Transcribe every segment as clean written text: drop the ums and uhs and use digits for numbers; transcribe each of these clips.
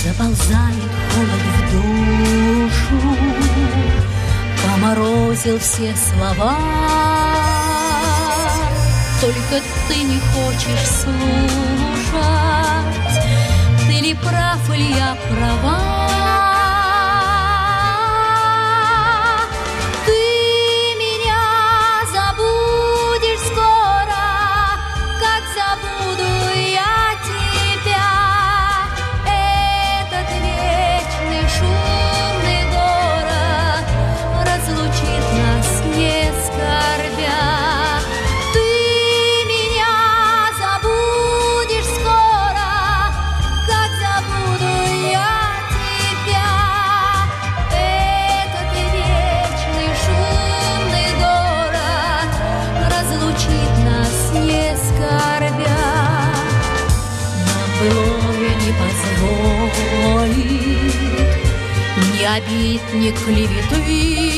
Заползает холод в душу, поморозил все слова. Только ты не хочешь слушать, ты ли прав, или я права. Ни обид, ни клеветы.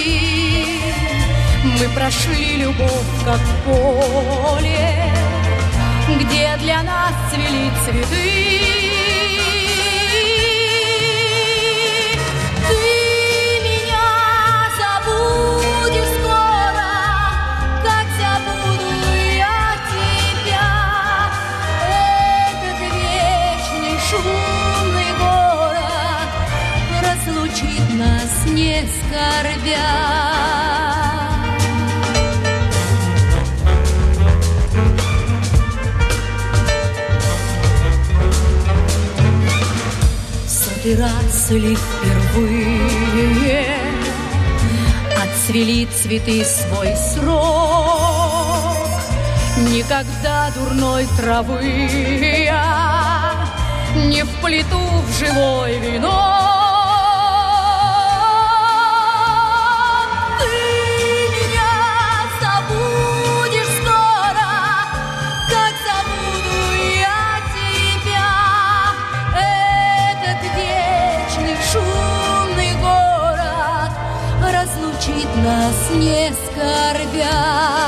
Мы прошли любовь, как поле, где для нас цвели цветы. Ты меня забудешь скоро, как забуду я тебя. Этот вечный шумный город разлучит нас, не скорбя. Сотый раз ли впервые отцвели цветы свой срок? Никогда дурной травы я не вплету в живой венок. Нас не скорбя.